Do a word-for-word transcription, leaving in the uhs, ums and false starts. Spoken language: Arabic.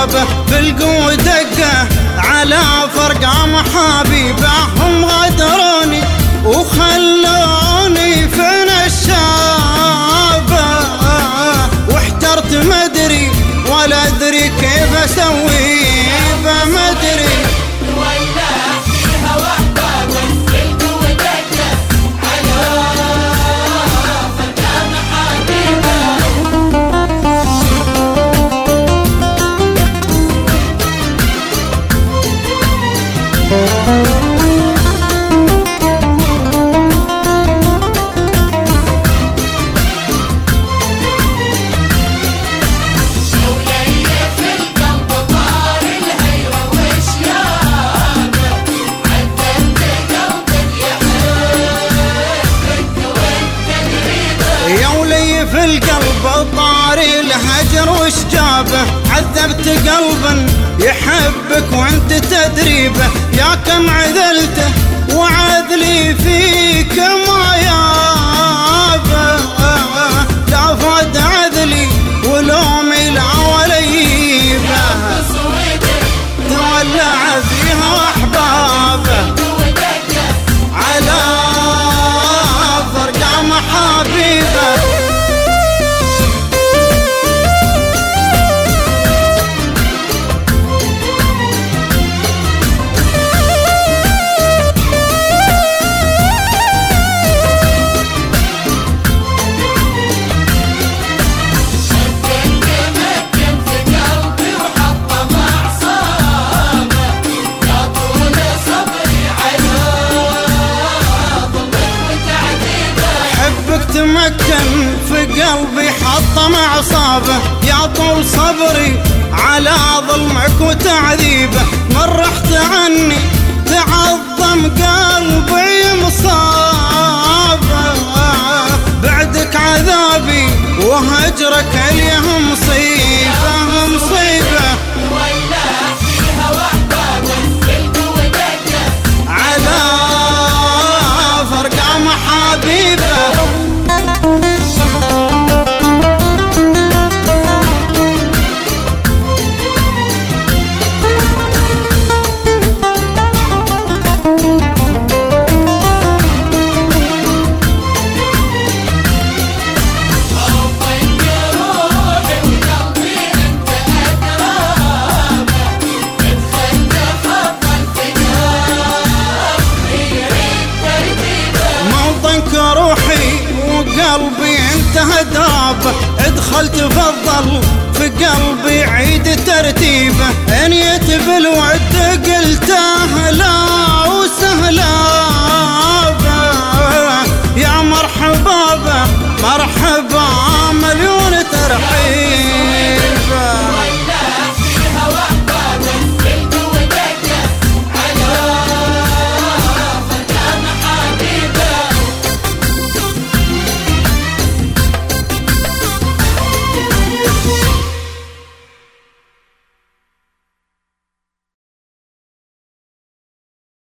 صابه بالقوة دقه على فرقام حبيبه. هم غدروني وخلوني فين الشابه، واحترت مدري ولا ادري كيف اسوي مدري. في القلب طاري الهجر وش جابه، عذبت قلبا يحبك وانت تدريبه. يا كم عذلته وعذلي فيك ما يابه، لا فاد عذلي ولومي لا وليبه. تولع فيها احبابه على فرقام حبيبه. تمكن في قلبي حطم اعصابه، يا طول صبري على ظلمك وتعذيبه. من رحت عني تعظم قلبي مصابه، بعدك عذابي وهجرك اليوم مصيبه مصيبه. على فرقام حبيبه قلبي انتهى درابه، ادخل تفضل في قلبي عيد ترتيبه. انيت بالود قلت